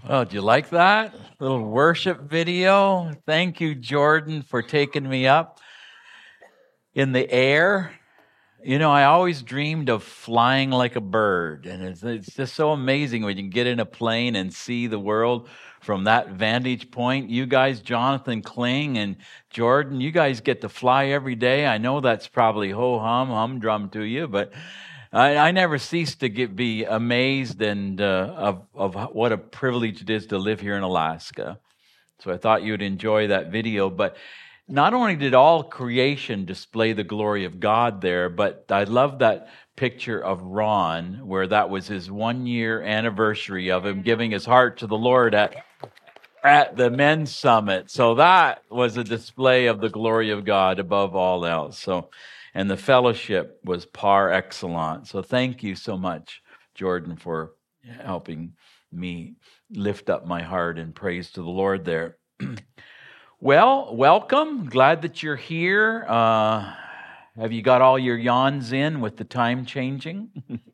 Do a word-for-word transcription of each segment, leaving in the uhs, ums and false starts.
Oh, do you like that little worship video? Thank you, Jordan, for taking me up in the air. You know, I always dreamed of flying like a bird, and it's, it's just so amazing when you can get in a plane and see the world from that vantage point. You guys, Jonathan Kling and Jordan, you guys get to fly every day. I know that's probably ho-hum, humdrum to you, but I, I never cease to get, be amazed and uh, of, of what a privilege it is to live here in Alaska. So I thought you'd enjoy that video. But not only did all creation display the glory of God there, but I love that picture of Ron, where that was his one-year anniversary of him giving his heart to the Lord at at the men's summit. So that was a display of the glory of God above all else. So, and the fellowship was par excellence. So thank you so much, Jordan, for helping me lift up my heart in praise to the Lord there. Well, welcome. Glad that you're here. Uh, have you got all your yawns in with the time changing?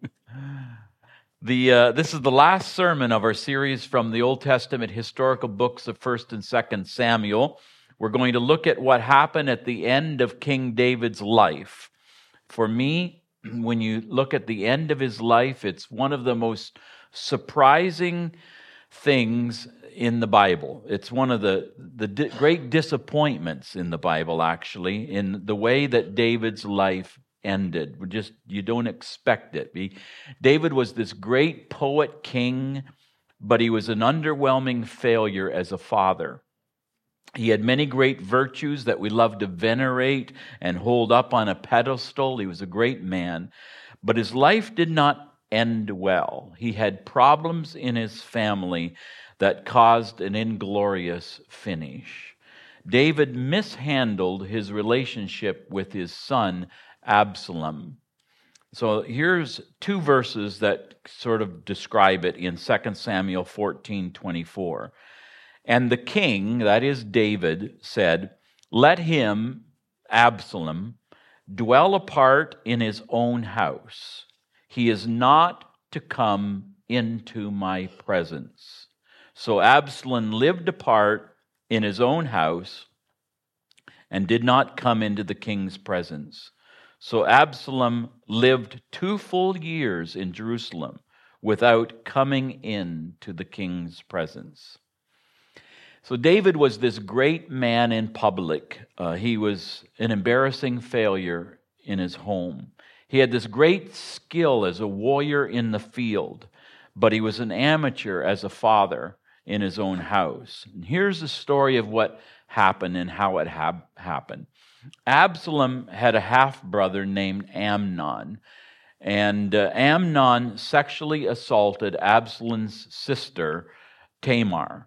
The uh, this is the last sermon of our series from the Old Testament historical books of First and Second Samuel. We're going to look at what happened at the end of King David's life. For me, when you look at the end of his life, it's one of the most surprising things in the Bible. It's one of the, the di- great disappointments in the Bible, actually, in the way that David's life ended. We just you don't expect it. He, David was this great poet king, but he was an underwhelming failure as a father. He had many great virtues that we love to venerate and hold up on a pedestal. He was a great man, but his life did not end well. He had problems in his family that caused an inglorious finish. David mishandled his relationship with his son Absalom. So here's two verses that sort of describe it in Second Samuel fourteen twenty-four. And the king, that is David, said, "Let him, Absalom, dwell apart in his own house. He is not to come into my presence." So Absalom lived apart in his own house and did not come into the king's presence. So Absalom lived two full years in Jerusalem without coming in to the king's presence. So David was this great man in public. Uh, he was an embarrassing failure in his home. He had this great skill as a warrior in the field, but he was an amateur as a father in his own house. And here's the story of what happened and how it ha- happened. Absalom had a half-brother named Amnon, and uh, Amnon sexually assaulted Absalom's sister, Tamar.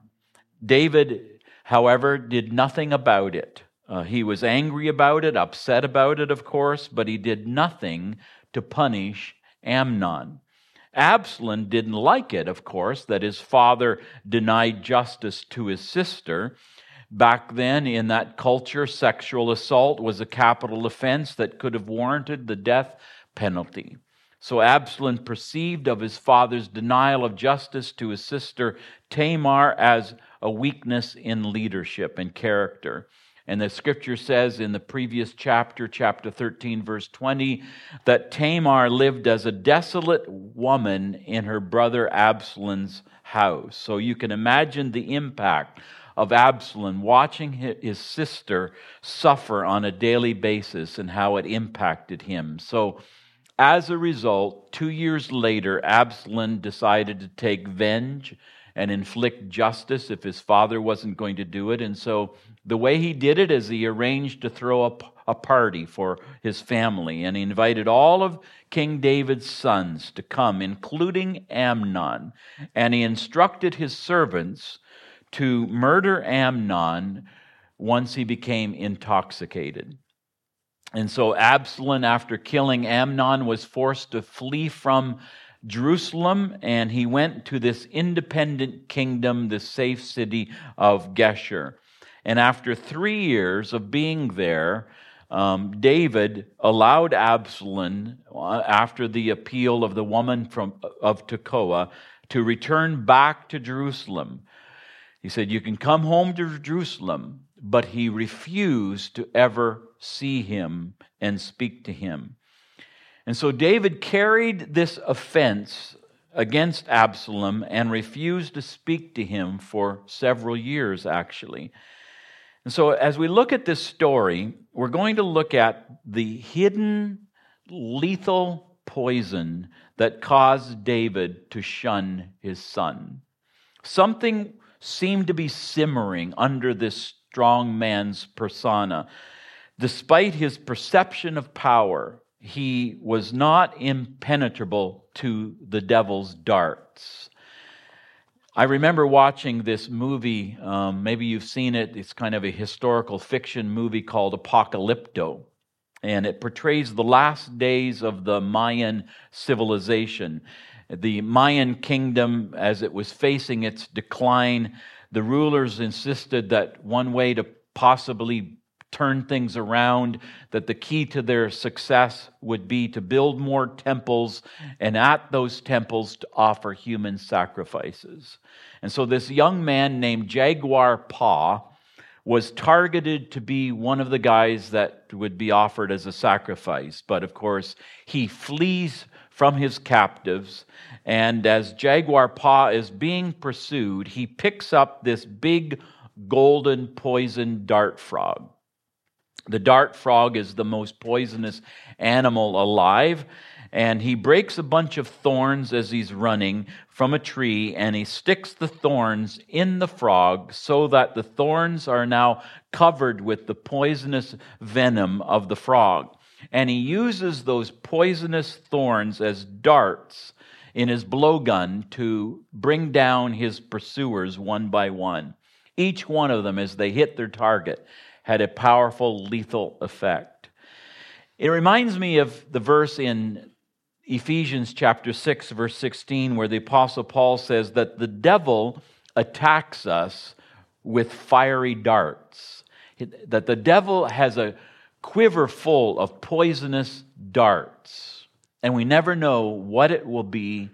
David, however, did nothing about it. Uh, he was angry about it, upset about it, of course, but he did nothing to punish Amnon. Absalom didn't like it, of course, that his father denied justice to his sister. Back then, in that culture, sexual assault was a capital offense that could have warranted the death penalty. So Absalom perceived of his father's denial of justice to his sister Tamar as a weakness in leadership and character. And the scripture says in the previous chapter, chapter thirteen, verse twenty, that Tamar lived as a desolate woman in her brother Absalom's house. So you can imagine the impact of Absalom watching his sister suffer on a daily basis and how it impacted him. So as a result, two years later, Absalom decided to take revenge and inflict justice if his father wasn't going to do it. And so the way he did it is he arranged to throw a, a party for his family, and he invited all of King David's sons to come, including Amnon, and he instructed his servants to murder Amnon once he became intoxicated. And so Absalom, after killing Amnon, was forced to flee from Jerusalem, and he went to this independent kingdom, the safe city of Geshur. And after three years of being there, um, David allowed Absalom, after the appeal of the woman from of Tekoa, to return back to Jerusalem. He said, you can come home to Jerusalem, but he refused to ever see him and speak to him. And so David carried this offense against Absalom and refused to speak to him for several years, actually. And so as we look at this story, we're going to look at the hidden, lethal poison that caused David to shun his son. Something seemed to be simmering under this strong man's persona. Despite his perception of power, he was not impenetrable to the devil's darts. I remember watching this movie, um, maybe you've seen it, it's kind of a historical fiction movie called Apocalypto, and it portrays the last days of the Mayan civilization. The Mayan kingdom, as it was facing its decline, the rulers insisted that one way to possibly turn things around, that the key to their success would be to build more temples, and at those temples to offer human sacrifices. And so this young man named Jaguar Pa was targeted to be one of the guys that would be offered as a sacrifice. But of course, he flees from his captives, and as Jaguar Pa is being pursued, he picks up this big golden poison dart frog. The dart frog is the most poisonous animal alive, and he breaks a bunch of thorns as he's running from a tree, and he sticks the thorns in the frog so that the thorns are now covered with the poisonous venom of the frog. And he uses those poisonous thorns as darts in his blowgun to bring down his pursuers one by one. Each one of them, as they hit their target, had a powerful, lethal effect. It reminds me of the verse in Ephesians chapter six, verse sixteen, where the Apostle Paul says that the devil attacks us with fiery darts. That the devil has a quiver full of poisonous darts, and we never know what it will be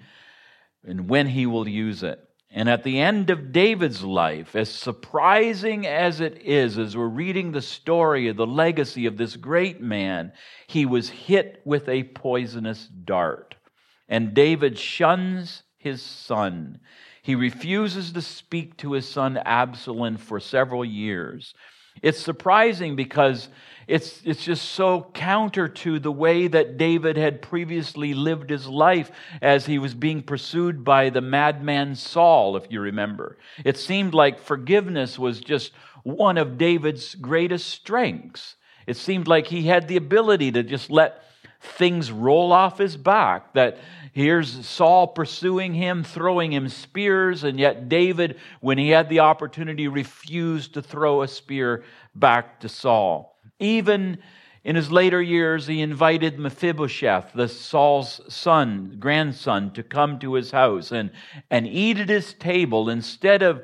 and when he will use it. And at the end of David's life, as surprising as it is, as we're reading the story of the legacy of this great man, he was hit with a poisonous dart. And David shuns his son. He refuses to speak to his son Absalom for several years. It's surprising because it's, it's just so counter to the way that David had previously lived his life as he was being pursued by the madman Saul, if you remember. It seemed like forgiveness was just one of David's greatest strengths. It seemed like he had the ability to just let things roll off his back, that here's Saul pursuing him, throwing him spears, and yet David, when he had the opportunity, refused to throw a spear back to Saul. Even in his later years, he invited Mephibosheth, the Saul's son, grandson, to come to his house and, and eat at his table. Instead of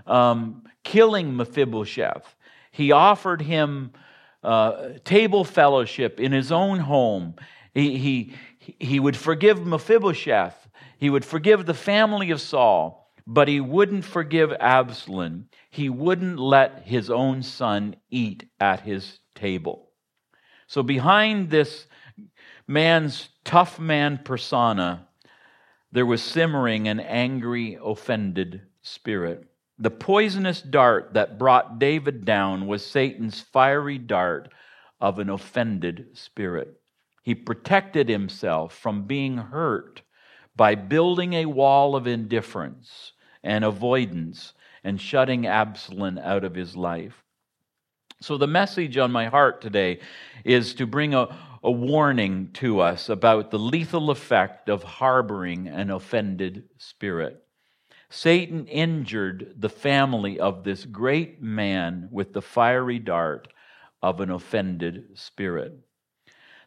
um, killing Mephibosheth, he offered him uh, table fellowship in his own home. He, he, he would forgive Mephibosheth. He would forgive the family of Saul, but he wouldn't forgive Absalom. He wouldn't let his own son eat at his table. So behind this man's tough man persona, there was simmering an angry, offended spirit. The poisonous dart that brought David down was Satan's fiery dart of an offended spirit. He protected himself from being hurt by building a wall of indifference and avoidance and shutting Absalom out of his life. So the message on my heart today is to bring a, a warning to us about the lethal effect of harboring an offended spirit. Satan injured the family of this great man with the fiery dart of an offended spirit.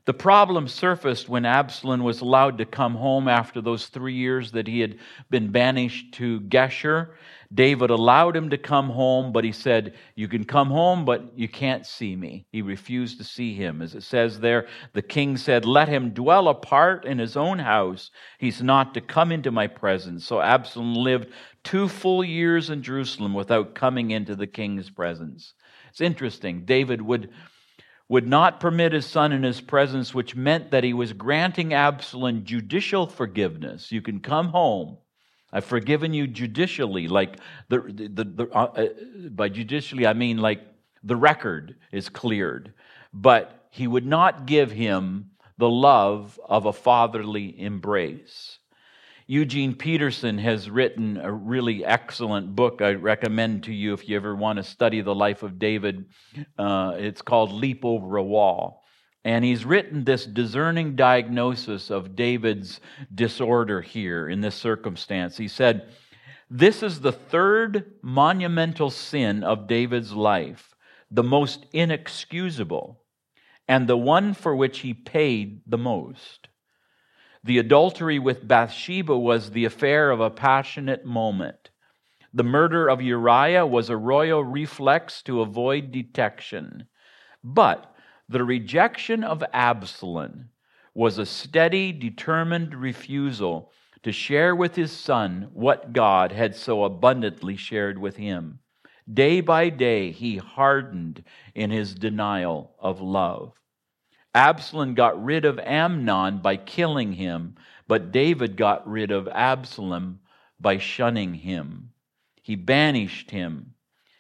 The problem surfaced when Absalom was allowed to come home after those three years that he had been banished to Geshur. David allowed him to come home, but he said, you can come home, but you can't see me. He refused to see him. As it says there, the king said, let him dwell apart in his own house. He's not to come into my presence. So Absalom lived two full years in Jerusalem without coming into the king's presence. It's interesting. David would would not permit his son in his presence, which meant that he was granting Absalom judicial forgiveness. You can come home. I've forgiven you judicially, like the the, the uh, uh, by judicially I mean like the record is cleared. But he would not give him the love of a fatherly embrace. Eugene Peterson has written a really excellent book I recommend to you if you ever want to study the life of David. Uh, it's called Leap Over a Wall. And he's written this discerning diagnosis of David's disorder here in this circumstance. He said, this is the third monumental sin of David's life, the most inexcusable, and the one for which he paid the most. The adultery with Bathsheba was the affair of a passionate moment. The murder of Uriah was a royal reflex to avoid detection. But the rejection of Absalom was a steady, determined refusal to share with his son what God had so abundantly shared with him. Day by day, he hardened in his denial of love. Absalom got rid of Amnon by killing him, but David got rid of Absalom by shunning him. He banished him.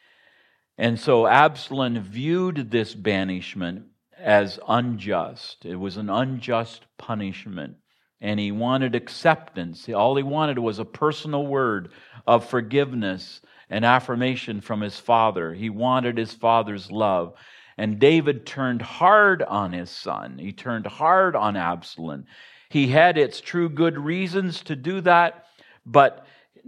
And so Absalom viewed this banishment as unjust. It was an unjust punishment. And he wanted acceptance. All he wanted was a personal word of forgiveness and affirmation from his father. He wanted his father's love. And David turned hard on his son. He turned hard on Absalom. He had its true good reasons to do that, but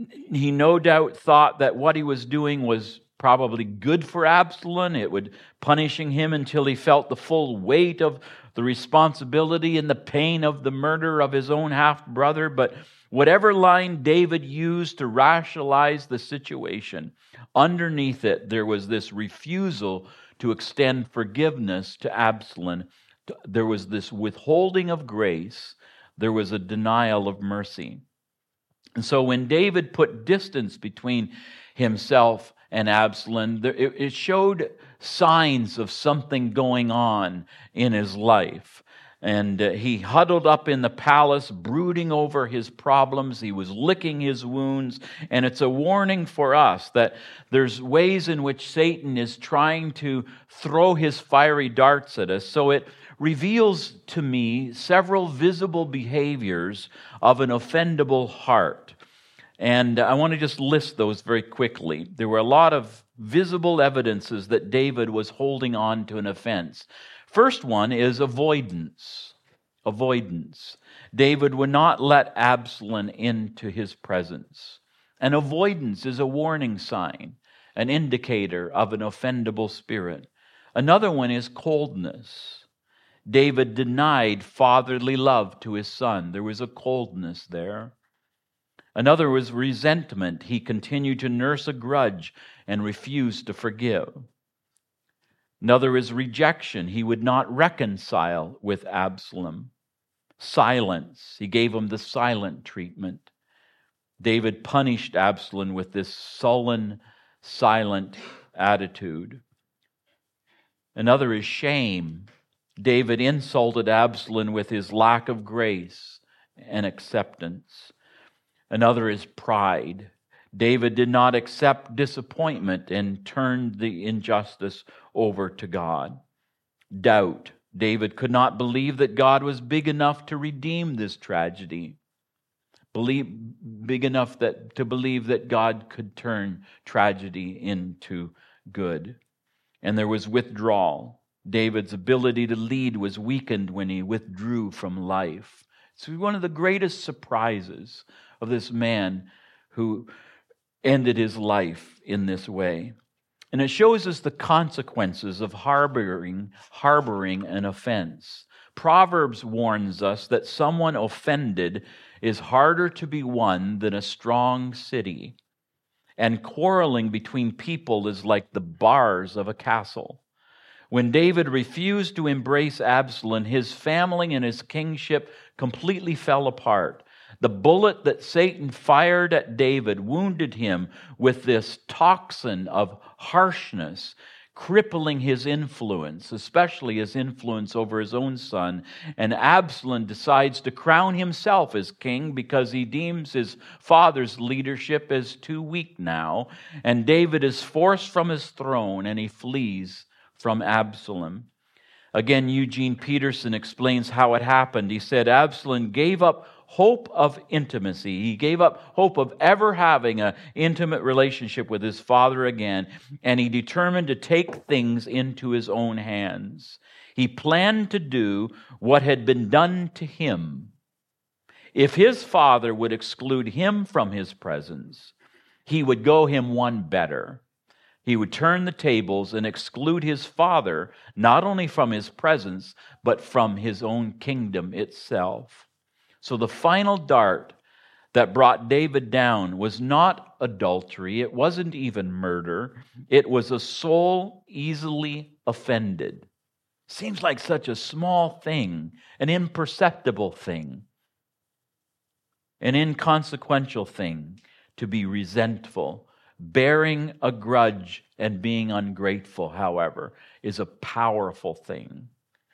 he no doubt thought that what he was doing was probably good for Absalom. It would punishing him until he felt the full weight of the responsibility and the pain of the murder of his own half-brother. But whatever line David used to rationalize the situation, underneath it there was this refusal to extend forgiveness to Absalom. There was this withholding of grace. There was a denial of mercy. And so when David put distance between himself and Absalom, it showed signs of something going on in his life. And uh, he huddled up in the palace, brooding over his problems. He was licking his wounds. And it's a warning for us that there's ways in which Satan is trying to throw his fiery darts at us. So it reveals to me several visible behaviors of an offendable heart. And I want to just list those very quickly. There were a lot of visible evidences that David was holding on to an offense. First one is avoidance. Avoidance. David would not let Absalom into his presence. And avoidance is a warning sign, an indicator of an offendable spirit. Another one is coldness. David denied fatherly love to his son. There was a coldness there. Another was resentment. He continued to nurse a grudge and refused to forgive. Another is rejection. He would not reconcile with Absalom. Silence. He gave him the silent treatment. David punished Absalom with this sullen, silent attitude. Another is shame. David insulted Absalom with his lack of grace and acceptance. Another is pride. David did not accept disappointment and turned the injustice over to God. Doubt. David could not believe that God was big enough to redeem this tragedy. Believe, big enough that to believe that God could turn tragedy into good. And there was withdrawal. David's ability to lead was weakened when he withdrew from life. It's one of the greatest surprises of this man who ended his life in this way. And it shows us the consequences of harboring, harboring an offense. Proverbs warns us that someone offended is harder to be won than a strong city, and quarreling between people is like the bars of a castle. When David refused to embrace Absalom, his family and his kingship completely fell apart. The bullet that Satan fired at David wounded him with this toxin of harshness, crippling his influence, especially his influence over his own son. And Absalom decides to crown himself as king because he deems his father's leadership as too weak now. And David is forced from his throne and he flees from Absalom. Again, Eugene Peterson explains how it happened. He said, Absalom gave up hope of intimacy. He gave up hope of ever having an intimate relationship with his father again, and he determined to take things into his own hands. He planned to do what had been done to him. If his father would exclude him from his presence, he would go him one better. He would turn the tables and exclude his father, not only from his presence, but from his own kingdom itself. So the final dart that brought David down was not adultery. It wasn't even murder. It was a soul easily offended. Seems like such a small thing, an imperceptible thing, an inconsequential thing to be resentful. Bearing a grudge and being ungrateful, however, is a powerful thing.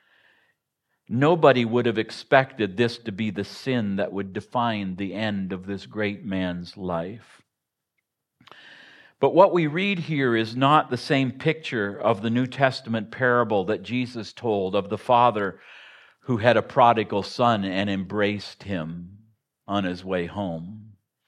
Nobody would have expected this to be the sin that would define the end of this great man's life. But what we read here is not the same picture of the New Testament parable that Jesus told of the father who had a prodigal son and embraced him on his way home.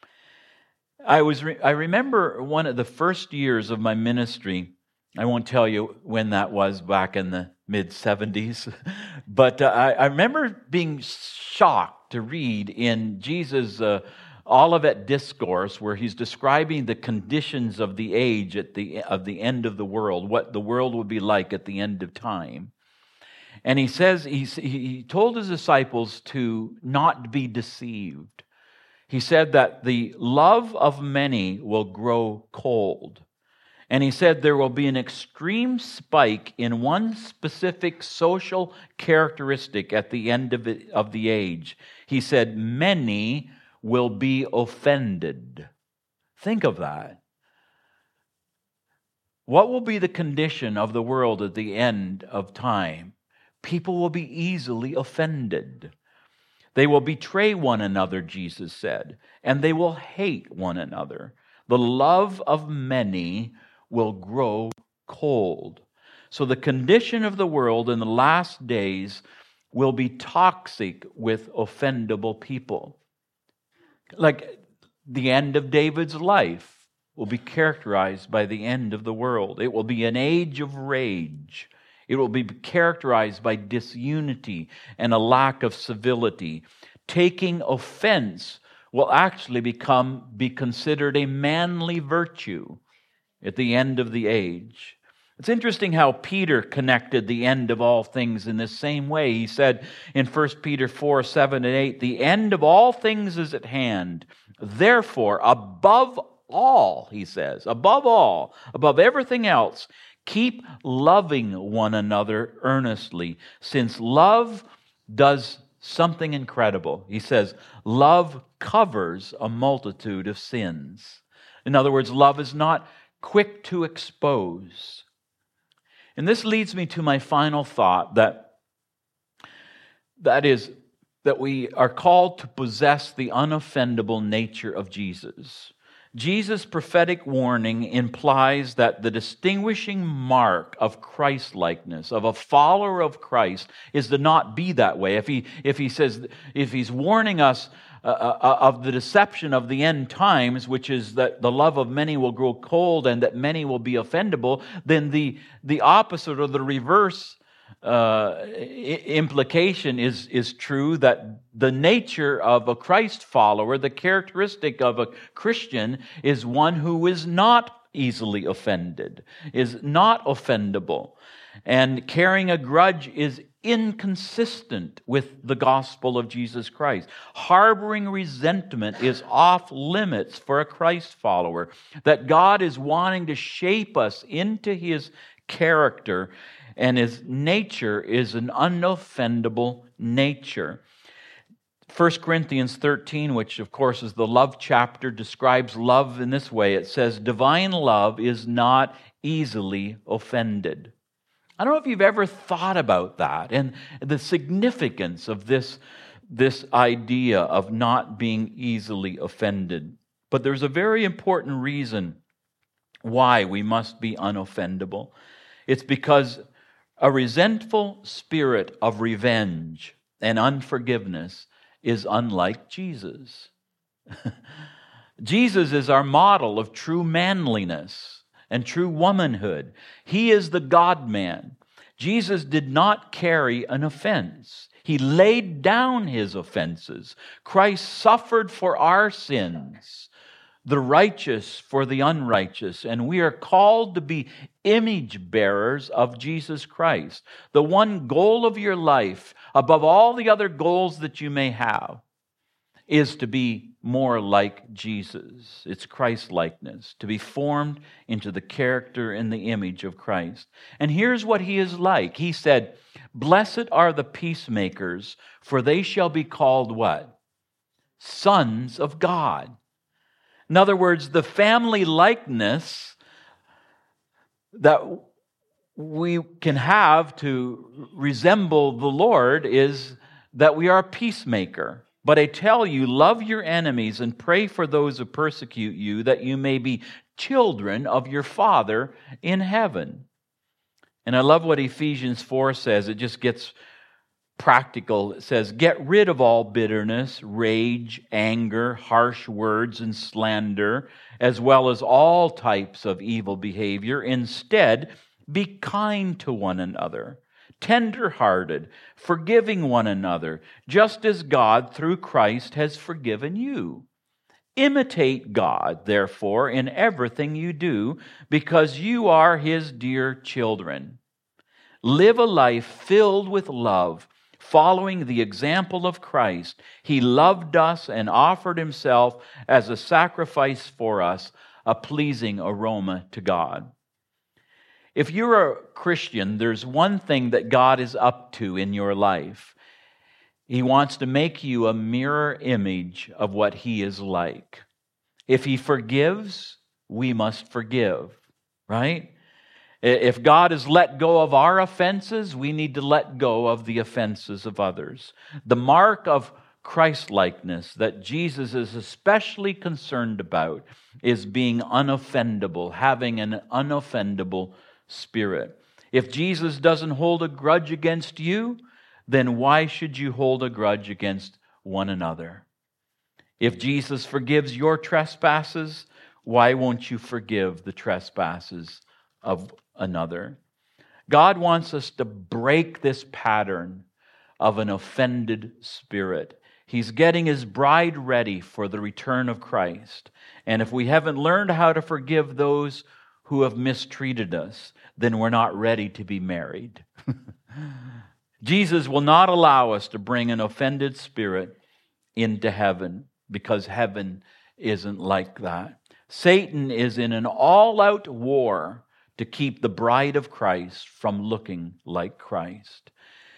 I was re- I remember one of the first years of my ministry. I won't tell you when that was, back in the mid seventies. But uh, I, I remember being shocked to read in Jesus' uh, Olivet Discourse, where he's describing the conditions of the age at the of the end of the world, what the world would be like at the end of time. And he says, he, he told his disciples to not be deceived. He said that the love of many will grow cold. And he said there will be an extreme spike in one specific social characteristic at the end of, it, of the age. He said many will be offended. Think of that. What will be the condition of the world at the end of time? People will be easily offended. They will betray one another, Jesus said, and they will hate one another. The love of many will grow cold. So the condition of the world in the last days will be toxic with offendable people. Like the end of David's life will be characterized by the end of the world. It will be an age of rage. It will be characterized by disunity and a lack of civility. Taking offense will actually become be considered a manly virtue at the end of the age. It's interesting how Peter connected the end of all things in this same way. He said in First Peter four, seven and eight, the end of all things is at hand. Therefore, above all, he says, above all, above everything else, keep loving one another earnestly, since love does something incredible. He says, love covers a multitude of sins. In other words, love is not quick to expose. And this leads me to my final thought, that that is, that we are called to possess the unoffendable nature of Jesus. Jesus' prophetic warning implies that the distinguishing mark of Christ-likeness, of a follower of Christ, is to not be that way. If he, if he says, if he's warning us uh, uh, of the deception of the end times, which is that the love of many will grow cold and that many will be offendable, then the, the opposite or the reverse Uh, implication is, is true, that the nature of a Christ follower, the characteristic of a Christian, is one who is not easily offended, is not offendable. And carrying a grudge is inconsistent with the gospel of Jesus Christ. Harboring resentment is off limits for a Christ follower. That God is wanting to shape us into His character, and His nature is an unoffendable nature. First Corinthians thirteen, which of course is the love chapter, describes love in this way. It says, divine love is not easily offended. I don't know if you've ever thought about that and the significance of this, this idea of not being easily offended. But there's a very important reason why we must be unoffendable. It's because a resentful spirit of revenge and unforgiveness is unlike Jesus. Jesus is our model of true manliness and true womanhood. He is the God-man. Jesus did not carry an offense. He laid down His offenses. Christ suffered for our sins, the righteous for the unrighteous, and we are called to be image bearers of Jesus Christ. The one goal of your life, above all the other goals that you may have, is to be more like Jesus. It's Christ-likeness, to be formed into the character and the image of Christ. And here's what He is like. He said, blessed are the peacemakers, for they shall be called what? Sons of God. In other words, the family likeness that we can have to resemble the Lord is that we are a peacemaker. But I tell you, love your enemies and pray for those who persecute you, that you may be children of your Father in heaven. And I love what Ephesians four says. It just gets practical. It says, get rid of all bitterness, rage, anger, harsh words, and slander, as well as all types of evil behavior. Instead, be kind to one another, tender-hearted, forgiving one another, just as God, through Christ, has forgiven you. Imitate God, therefore, in everything you do, because you are His dear children. Live a life filled with love, following the example of Christ. He loved us and offered Himself as a sacrifice for us, a pleasing aroma to God. If you're a Christian, there's one thing that God is up to in your life. He wants to make you a mirror image of what He is like. If He forgives, we must forgive, right? If God has let go of our offenses, we need to let go of the offenses of others. The mark of Christ-likeness that Jesus is especially concerned about is being unoffendable, having an unoffendable spirit. If Jesus doesn't hold a grudge against you, then why should you hold a grudge against one another? If Jesus forgives your trespasses, why won't you forgive the trespasses of another? God wants us to break this pattern of an offended spirit. He's getting His bride ready for the return of Christ. And if we haven't learned how to forgive those who have mistreated us, then we're not ready to be married. Jesus will not allow us to bring an offended spirit into heaven, because heaven isn't like that. Satan is in an all-out war to keep the bride of Christ from looking like Christ.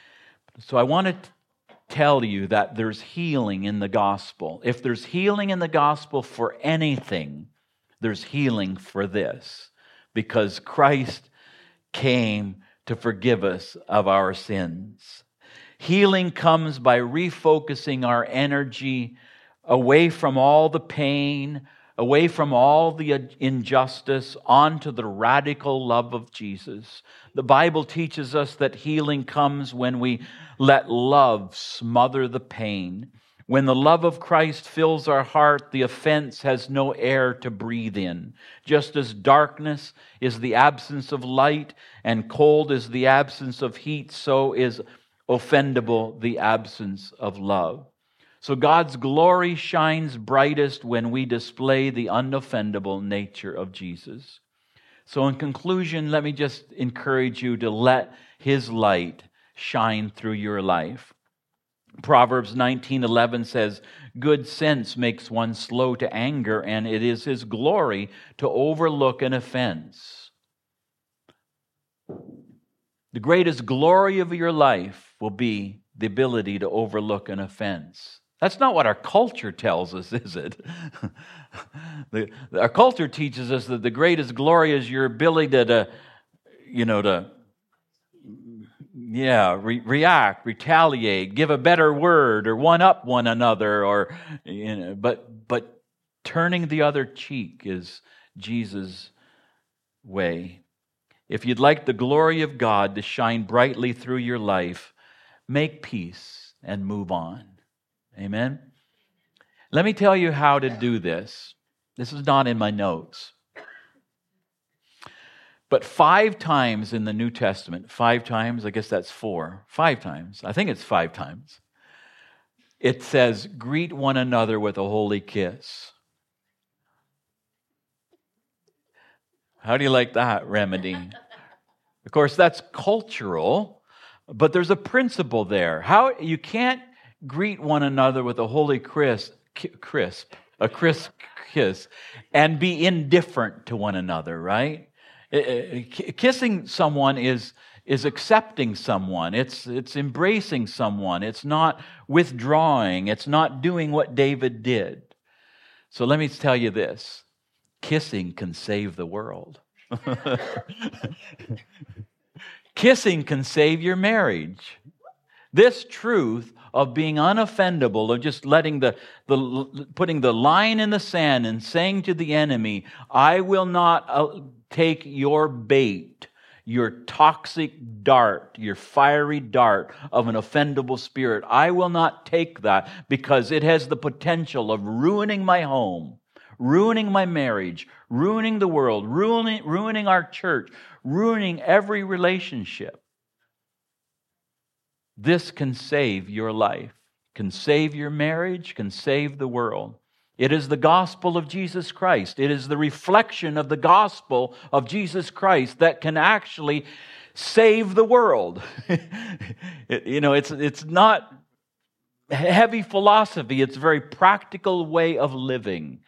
So I want to tell you that there's healing in the gospel. If there's healing in the gospel for anything, there's healing for this, because Christ came to forgive us of our sins. Healing comes by refocusing our energy away from all the pain, away from all the injustice, onto the radical love of Jesus. The Bible teaches us that healing comes when we let love smother the pain. When the love of Christ fills our heart, the offense has no air to breathe in. Just as darkness is the absence of light and cold is the absence of heat, so is offendable the absence of love. So God's glory shines brightest when we display the unoffendable nature of Jesus. So in conclusion, let me just encourage you to let His light shine through your life. Proverbs nineteen eleven says, good sense makes one slow to anger, and it is his glory to overlook an offense. The greatest glory of your life will be the ability to overlook an offense. That's not what our culture tells us, is it? the, our culture teaches us that the greatest glory is your ability to, to you know, to Yeah, re- react, retaliate, give a better word, or one up one another, or you know, but but turning the other cheek is Jesus' way. If you'd like the glory of God to shine brightly through your life, make peace and move on. Amen. Let me tell you how to do this. This is not in my notes. But five times in the New Testament, five times, I guess that's four, five times, I think it's five times, it says, greet one another with a holy kiss. How do you like that remedy? Of course, that's cultural, but there's a principle there. How you can't greet one another with a holy crisp, crisp, a crisp kiss, and be indifferent to one another, right? Kissing someone is is accepting someone. It's it's embracing someone. It's not withdrawing. It's not doing what David did. So let me tell you this. Kissing can save the world. Kissing can save your marriage. This truth of being unoffendable, of just letting the, the putting the line in the sand and saying to the enemy, I will not uh, take your bait, your toxic dart, your fiery dart of an offendable spirit. I will not take that because it has the potential of ruining my home, ruining my marriage, ruining the world, ruining, ruining our church, ruining every relationship. This can save your life, can save your marriage, can save the world. It is the gospel of Jesus Christ. It is the reflection of the gospel of Jesus Christ that can actually save the world. it, you know, it's it's not heavy philosophy. It's a very practical way of living.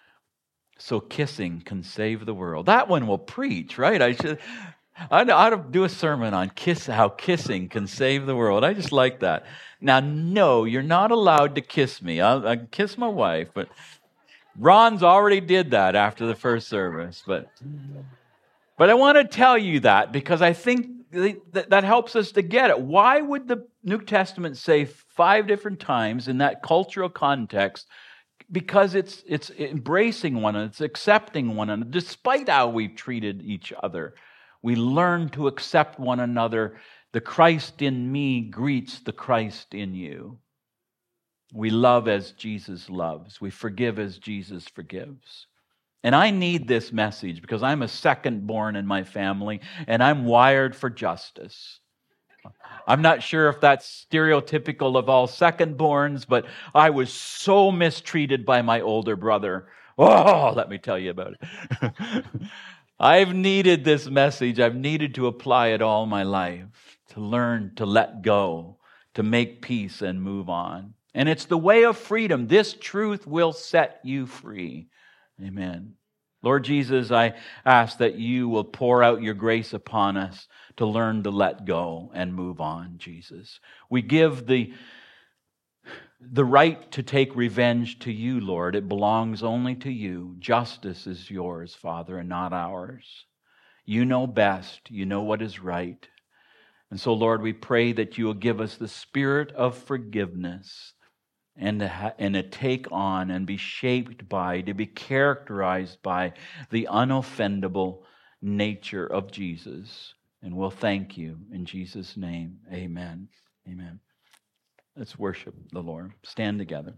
So kissing can save the world. That one will preach, right? I should. I ought to do a sermon on kiss, how kissing can save the world. I just like that. Now, no, you're not allowed to kiss me. I'll, I can kiss my wife, but Ron's already did that after the first service. But, but I want to tell you that because I think that, that helps us to get it. Why would the New Testament say five different times in that cultural context? Because it's it's embracing one another, it's accepting one another, despite how we've treated each other. We learn to accept one another. The Christ in me greets the Christ in you. We love as Jesus loves. We forgive as Jesus forgives. And I need this message because I'm a second born in my family and I'm wired for justice. I'm not sure if that's stereotypical of all second-borns, but I was so mistreated by my older brother. Oh, let me tell you about it. I've needed this message. I've needed to apply it all my life, to learn to let go, to make peace and move on. And it's the way of freedom. This truth will set you free. Amen. Lord Jesus, I ask that you will pour out your grace upon us to learn to let go and move on, Jesus. We give the, the right to take revenge to you, Lord. It belongs only to you. Justice is yours, Father, and not ours. You know best. You know what is right. And so, Lord, we pray that you will give us the spirit of forgiveness and to, ha- and to take on and be shaped by, to be characterized by the unoffendable nature of Jesus. And we'll thank you in Jesus' name. Amen. Amen. Let's worship the Lord. Stand together.